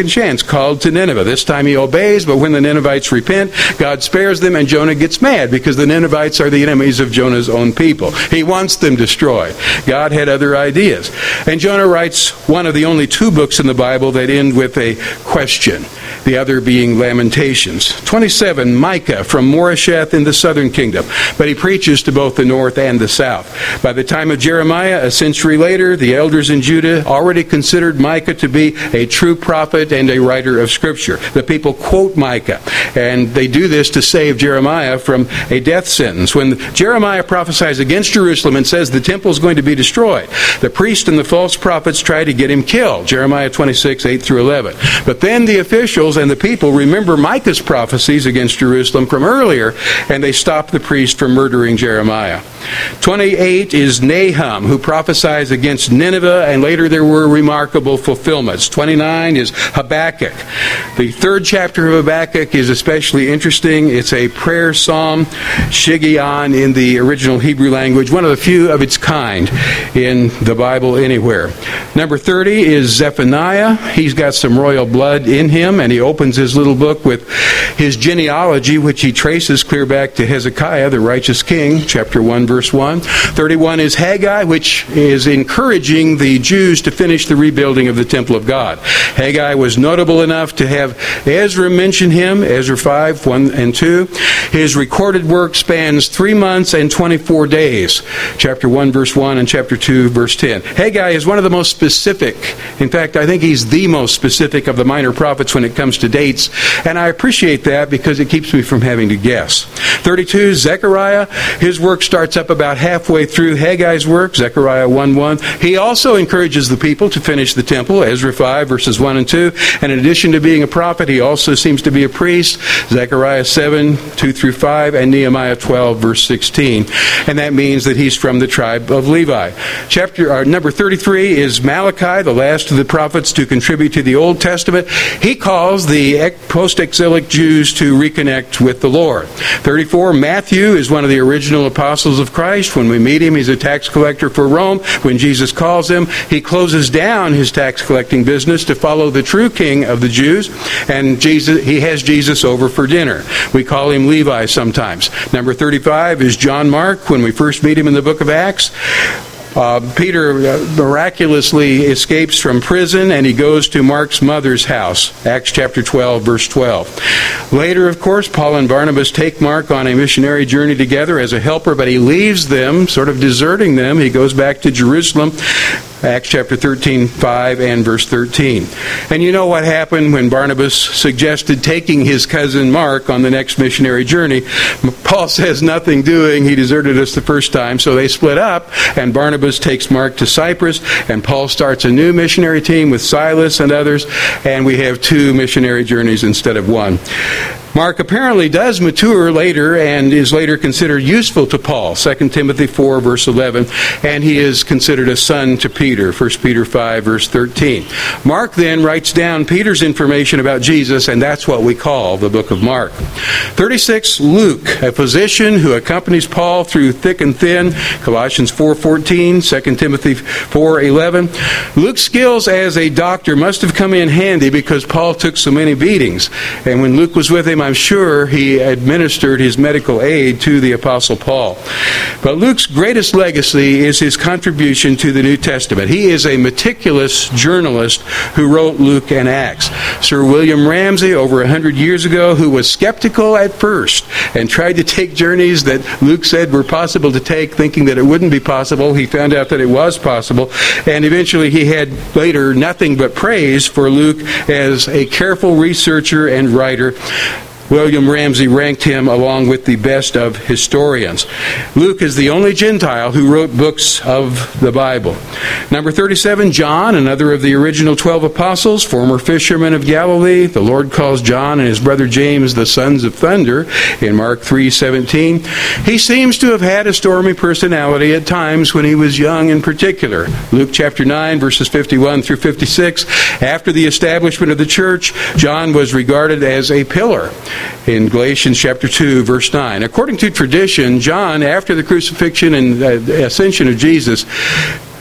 second chance, called to Nineveh. This time he obeys, but when the Ninevites repent, God spares them, and Jonah gets mad because the Ninevites are the enemies of Jonah's own people. He wants them destroyed. God had other ideas. And Jonah writes one of the only two books in the Bible that end with a question, the other being Lamentations. twenty-seven, Micah from Moresheth in the southern kingdom, but he preaches to both the north and the south. By the time of Jeremiah, a century later, the elders in Judah already considered Micah to be a true prophet and a writer of Scripture. The people quote Micah, and they do this to save Jeremiah from a death sentence. When Jeremiah prophesies against Jerusalem and says the temple is going to be destroyed, the priest and the false prophets try to get him killed. Jeremiah twenty-six, eight through eleven. But then the officials and the people remember Micah's prophecies against Jerusalem from earlier, and they stop the priest from murdering Jeremiah. twenty-eight is Nahum, who prophesies against Nineveh, and later there were remarkable fulfillments. twenty-nine is Habakkuk. The third chapter of Habakkuk is especially interesting. It's a prayer psalm, Shiggaion in the original Hebrew language, one of the few of its kind in the Bible anywhere. Number thirty is Zephaniah. He's got some royal blood in him, and he opens his little book with his genealogy, which he traces clear back to Hezekiah, the righteous king, chapter one, verse one. thirty-one is Haggai, which is encouraging the Jews to finish the rebuilding of the temple of God. Haggai was notable enough to have Ezra mention him, Ezra five, one and two. His recorded work spans three months and twenty-four days, chapter one, verse one, and chapter two, verse ten. Haggai is one of the most specific, in fact, I think he's the most specific of the minor prophets when it comes to dates, and I appreciate that because it keeps me from having to guess. thirty-two, Zechariah. His work starts up about halfway through Haggai's work, Zechariah one, one. He also encourages the people to finish the temple, Ezra five, verses one and two. And in addition to being a prophet, he also seems to be a priest, Zechariah seven, two through five, and Nehemiah twelve, verse sixteen. And that means that he's from the tribe of Levi. Chapter uh, number thirty-three is Malachi, the last of the prophets to contribute to the Old Testament. He calls the post-exilic Jews to reconnect with the Lord. thirty-four, Matthew is one of the original apostles of Christ. When we meet him, he's a tax collector for Rome. When Jesus calls him, he closes down his tax collecting business to follow the true king of the Jews, and Jesus, he has Jesus over for dinner. We call him Levi sometimes. Number thirty-five is John Mark. When we first meet him in the book of Acts, Uh, Peter miraculously escapes from prison, and he goes to Mark's mother's house, Acts chapter twelve, verse twelve. Later, of course, Paul and Barnabas take Mark on a missionary journey together as a helper, but he leaves them, sort of deserting them. He goes back to Jerusalem, Acts chapter thirteen, five, and verse thirteen. And you know what happened when Barnabas suggested taking his cousin Mark on the next missionary journey. Paul says, nothing doing. He deserted us the first time. So they split up, and Barnabas takes Mark to Cyprus, and Paul starts a new missionary team with Silas and others, and we have two missionary journeys instead of one. Mark apparently does mature later and is later considered useful to Paul, Second Timothy four, verse eleven, and he is considered a son to Peter, First Peter five, verse thirteen. Mark then writes down Peter's information about Jesus, and that's what we call the book of Mark. thirty-six, Luke, a physician who accompanies Paul through thick and thin, Colossians four, fourteen, Second Timothy four, eleven. Luke's skills as a doctor must have come in handy because Paul took so many beatings, and when Luke was with him, I'm sure he administered his medical aid to the Apostle Paul. But Luke's greatest legacy is his contribution to the New Testament. He is a meticulous journalist who wrote Luke and Acts. Sir William Ramsay, over a hundred years ago, who was skeptical at first and tried to take journeys that Luke said were possible to take, thinking that it wouldn't be possible. He found out that it was possible, and eventually he had later nothing but praise for Luke as a careful researcher and writer. William Ramsay ranked him along with the best of historians. Luke is the only Gentile who wrote books of the Bible. Number thirty-seven, John, another of the original twelve apostles, former fisherman of Galilee. The Lord calls John and his brother James the sons of thunder in Mark three seventeen. He seems to have had a stormy personality at times when he was young in particular. Luke chapter nine, verses fifty-one through fifty-six. After the establishment of the church, John was regarded as a pillar. In Galatians chapter two, verse nine. According to tradition, John, after the crucifixion and uh, ascension of Jesus,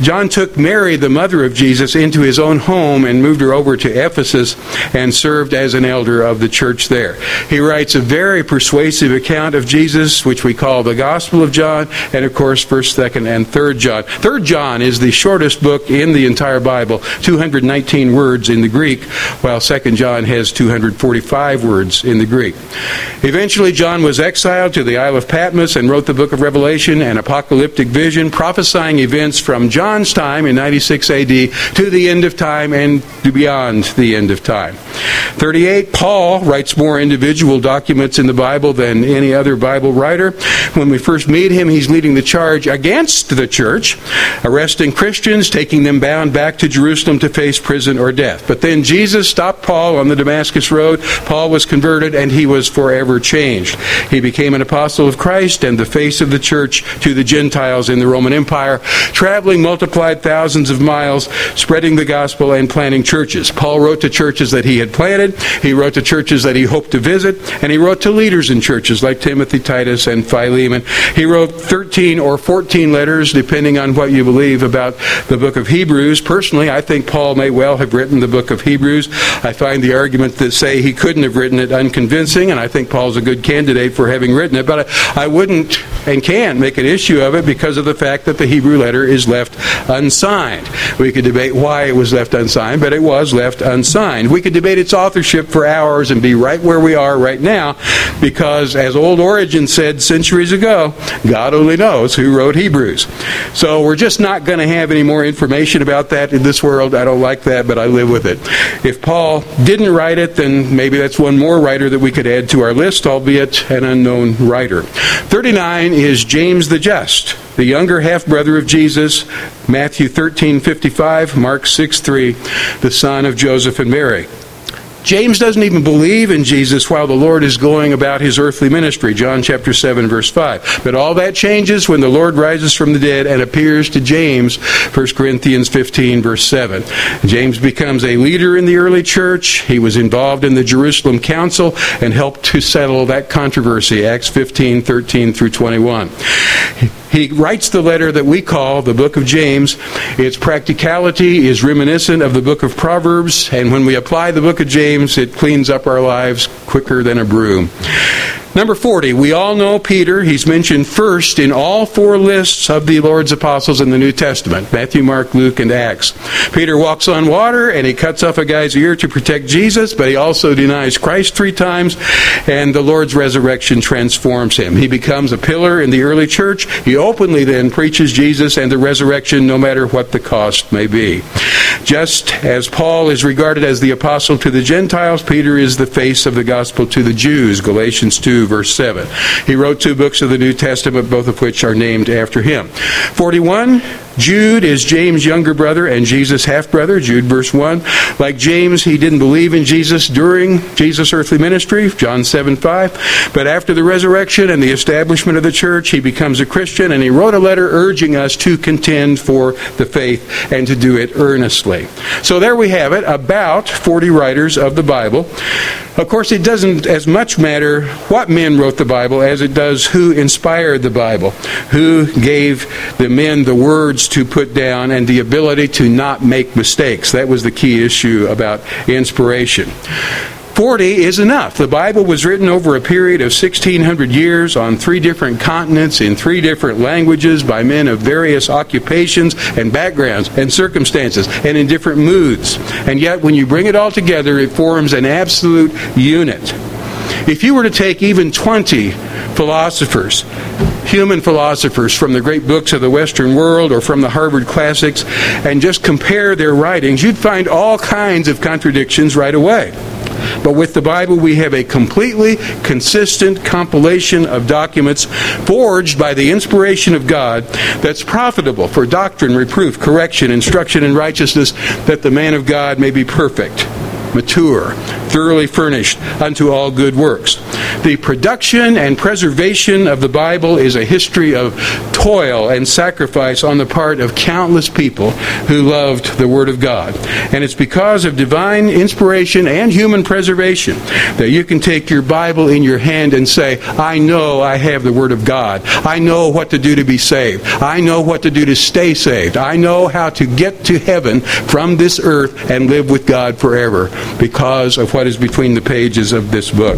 John took Mary, the mother of Jesus, into his own home and moved her over to Ephesus and served as an elder of the church there. He writes a very persuasive account of Jesus, which we call the Gospel of John, and of course first, second, and third John. Third John is the shortest book in the entire Bible, two hundred nineteen words in the Greek, while second John has two hundred forty-five words in the Greek. Eventually, John was exiled to the Isle of Patmos and wrote the book of Revelation and apocalyptic vision, prophesying events from John's time in ninety-six A D to the end of time and to beyond the end of time. thirty-eight, Paul writes more individual documents in the Bible than any other Bible writer. When we first meet him, he's leading the charge against the church, arresting Christians, taking them bound back to Jerusalem to face prison or death. But then Jesus stopped Paul on the Damascus Road. Paul was converted, and he was forever changed. He became an apostle of Christ and the face of the church to the Gentiles in the Roman Empire, traveling multiplied thousands of miles, spreading the gospel and planting churches. Paul wrote to churches that he had planted, he wrote to churches that he hoped to visit, and he wrote to leaders in churches like Timothy, Titus, and Philemon. He wrote thirteen or fourteen letters, depending on what you believe about the book of Hebrews. Personally, I think Paul may well have written the book of Hebrews. I find the argument that say he couldn't have written it unconvincing, and I think Paul's a good candidate for having written it, but I, I wouldn't and can't make an issue of it because of the fact that the Hebrew letter is left unsigned. We could debate why it was left unsigned, but it was left unsigned. We could debate its authorship for hours and be right where we are right now because, as old Origen said centuries ago, God only knows who wrote Hebrews. So we're just not going to have any more information about that in this world. I don't like that, but I live with it. If Paul didn't write it, then maybe that's one more writer that we could add to our list, albeit an unknown writer. thirty-nine is James the Just, the younger half-brother of Jesus, Matthew thirteen fifty-five, Mark six three, the son of Joseph and Mary. James doesn't even believe in Jesus while the Lord is going about his earthly ministry, John chapter seven, verse five. But all that changes when the Lord rises from the dead and appears to James, First Corinthians fifteen, verse seven. James becomes a leader in the early church. He was involved in the Jerusalem Council and helped to settle that controversy, Acts fifteen, thirteen through twenty-one. He writes the letter that we call the book of James. Its practicality is reminiscent of the book of Proverbs, and when we apply the book of James, it cleans up our lives quicker than a broom. Number forty, we all know Peter. He's mentioned first in all four lists of the Lord's apostles in the New Testament, Matthew, Mark, Luke, and Acts. Peter walks on water, and he cuts off a guy's ear to protect Jesus, but he also denies Christ three times, and the Lord's resurrection transforms him. He becomes a pillar in the early church. He openly then preaches Jesus and the resurrection, no matter what the cost may be. Just as Paul is regarded as the apostle to the Gentiles, Peter is the face of the gospel to the Jews, Galatians two, verse seven. He wrote two books of the New Testament, both of which are named after him. forty-one, Jude is James' younger brother and Jesus' half-brother, Jude verse one. Like James, he didn't believe in Jesus during Jesus' earthly ministry, John seven five. But after the resurrection and the establishment of the church, he becomes a Christian, and he wrote a letter urging us to contend for the faith and to do it earnestly. So there we have it, about forty writers of the Bible. Of course, it doesn't as much matter what men wrote the Bible as it does who inspired the Bible, who gave the men the words to put down and the ability to not make mistakes. That was the key issue about inspiration. forty is enough. The Bible was written over a period of sixteen hundred years on three different continents in three different languages by men of various occupations and backgrounds and circumstances and in different moods. And yet when you bring it all together, it forms an absolute unit. If you were to take even twenty philosophers, human philosophers from the great books of the Western world or from the Harvard classics and just compare their writings, you'd find all kinds of contradictions right away. But with the Bible, we have a completely consistent compilation of documents forged by the inspiration of God that's profitable for doctrine, reproof, correction, instruction in righteousness, that the man of God may be perfect, mature, thoroughly furnished unto all good works. The production and preservation of the Bible is a history of toil and sacrifice on the part of countless people who loved the Word of God. And it's because of divine inspiration and human preservation that you can take your Bible in your hand and say, I know I have the Word of God. I know what to do to be saved. I know what to do to stay saved. I know how to get to heaven from this earth and live with God forever because of what is between the pages of this book.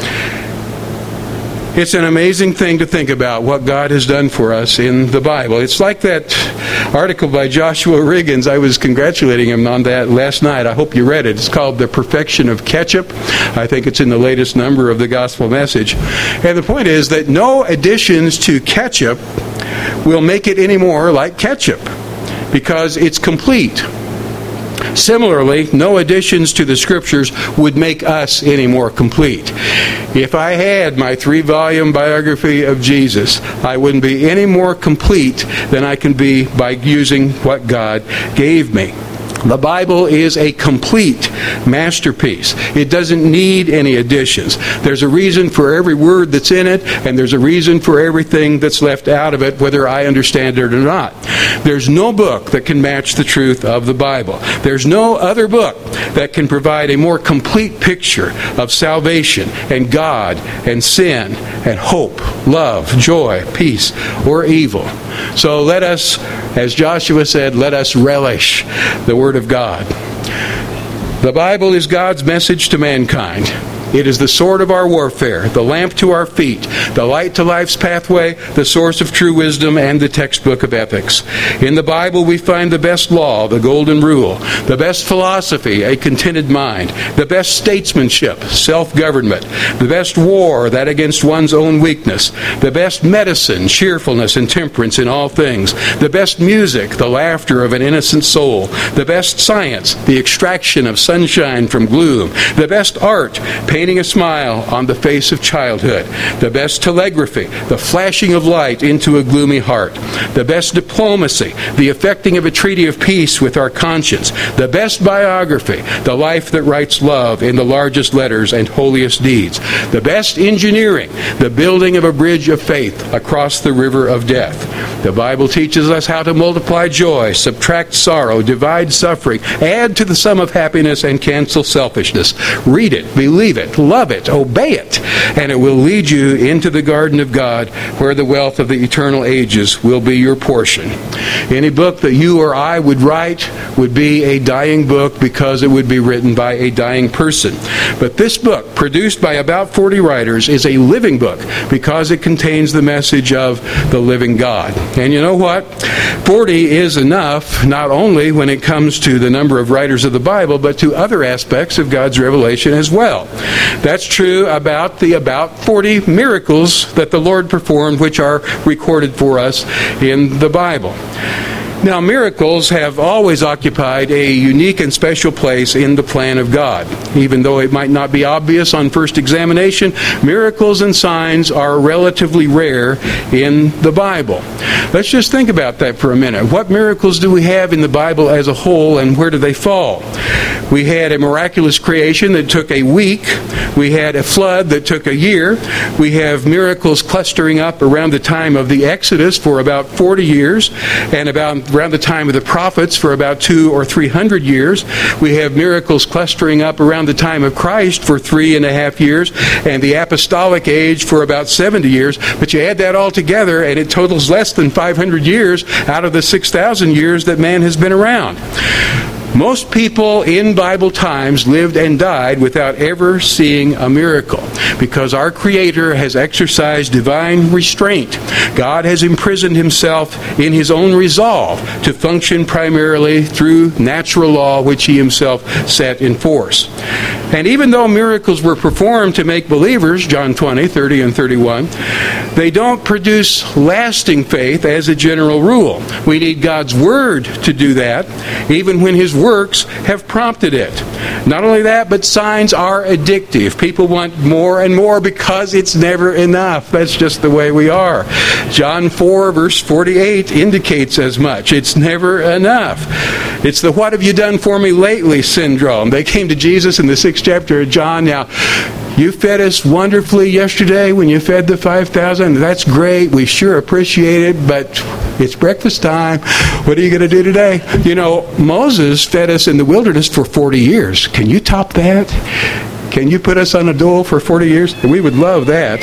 It's an amazing thing to think about what God has done for us in the Bible. It's like that article by Joshua Riggins. I was congratulating him on that last night. I hope you read it. It's called The Perfection of Ketchup. I think it's in the latest number of the Gospel Message. And the point is that no additions to ketchup will make it any more like ketchup because it's complete. Similarly, no additions to the Scriptures would make us any more complete. If I had my three-volume biography of Jesus, I wouldn't be any more complete than I can be by using what God gave me. The Bible is a complete masterpiece. It doesn't need any additions. There's a reason for every word that's in it, and there's a reason for everything that's left out of it, whether I understand it or not. There's no book that can match the truth of the Bible. There's no other book that can provide a more complete picture of salvation and God and sin and hope, love, joy, peace, or evil. So let us, as Joshua said, let us relish the Word of God. The Bible is God's message to mankind. It is the sword of our warfare, the lamp to our feet, the light to life's pathway, the source of true wisdom, and the textbook of ethics. In the Bible we find the best law, the golden rule, the best philosophy, a contented mind, the best statesmanship, self-government, the best war, that against one's own weakness, the best medicine, cheerfulness and temperance in all things, the best music, the laughter of an innocent soul, the best science, the extraction of sunshine from gloom, the best art, painting a smile on the face of childhood, the best telegraphy, the flashing of light into a gloomy heart, the best diplomacy, the effecting of a treaty of peace with our conscience, the best biography, the life that writes love in the largest letters and holiest deeds, the best engineering, the building of a bridge of faith across the river of death. The Bible teaches us how to multiply joy, subtract sorrow, divide suffering, add to the sum of happiness, and cancel selfishness. Read it, believe it, love it, obey it, and it will lead you into the garden of God where the wealth of the eternal ages will be your portion. Any book that you or I would write would be a dying book because it would be written by a dying person. But this book, produced by about forty writers, is a living book because it contains the message of the living God. And you know what? forty is enough, not only when it comes to the number of writers of the Bible, but to other aspects of God's revelation as well. That's true about the about forty miracles that the Lord performed, which are recorded for us in the Bible. Now, miracles have always occupied a unique and special place in the plan of God. Even though it might not be obvious on first examination, miracles and signs are relatively rare in the Bible. Let's just think about that for a minute. What miracles do we have in the Bible as a whole, and where do they fall? We had a miraculous creation that took a week. We had a flood that took a year. We have miracles clustering up around the time of the Exodus for about forty years, and about around the time of the prophets for about two or three hundred years. We have miracles clustering up around the time of Christ for three and a half years, and the apostolic age for about seventy years. But you add that all together, and it totals less than five hundred years out of the six thousand years that man has been around. Most people in Bible times lived and died without ever seeing a miracle because our Creator has exercised divine restraint. God has imprisoned himself in his own resolve to function primarily through natural law, which he himself set in force. And even though miracles were performed to make believers, John twenty, thirty, and thirty-one, they don't produce lasting faith as a general rule. We need God's Word to do that, even when his works have prompted it. Not only that, but signs are addictive. People want more and more because it's never enough. That's just the way we are. John four, verse forty-eight indicates as much. It's never enough. It's the "what have you done for me lately" syndrome. They came to Jesus in the sixth chapter of John. Now, you fed us wonderfully yesterday when you fed the five thousand. That's great. We sure appreciate it, but it's breakfast time. What are you going to do today? You know, Moses fed us in the wilderness for forty years. Can you top that? Can you put us on a dole for forty years? We would love that.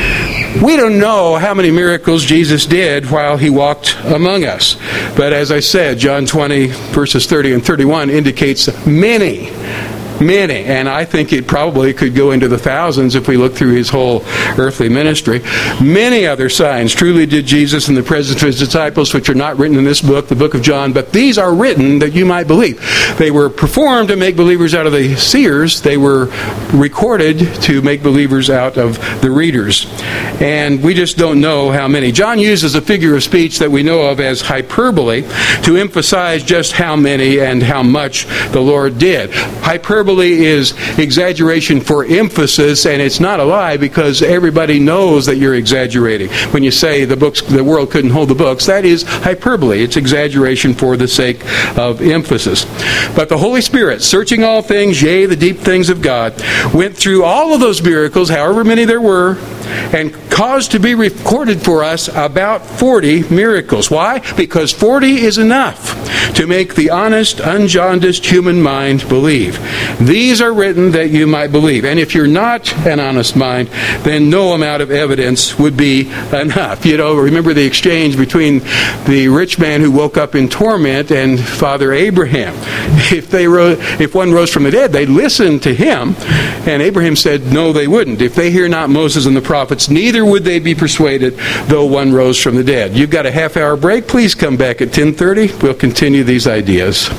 We don't know how many miracles Jesus did while he walked among us. But as I said, John twenty, verses thirty and thirty-one indicates many. Many, and I think it probably could go into the thousands if we look through his whole earthly ministry. Many other signs truly did Jesus in the presence of his disciples, which are not written in this book, the book of John, but these are written that you might believe. They were performed to make believers out of the seers. They were recorded to make believers out of the readers. And we just don't know how many. John uses a figure of speech that we know of as hyperbole to emphasize just how many and how much the Lord did. Hyperbole is exaggeration for emphasis, and it's not a lie because everybody knows that you're exaggerating. When you say the books, the world couldn't hold the books, that is hyperbole. It's exaggeration for the sake of emphasis. But the Holy Spirit, searching all things, yea, the deep things of God, went through all of those miracles, however many there were, and caused to be recorded for us about forty miracles. Why? Because forty is enough to make the honest, unjaundiced human mind believe. These are written that you might believe. And if you're not an honest mind, then no amount of evidence would be enough. You know, remember the exchange between the rich man who woke up in torment and Father Abraham. If they rose, if one rose from the dead, they'd listen to him. And Abraham said, no, they wouldn't. If they hear not Moses and the prophets, neither would they be persuaded, though one rose from the dead. You've got a half-hour break. Please come back at ten thirty. We'll continue these ideas.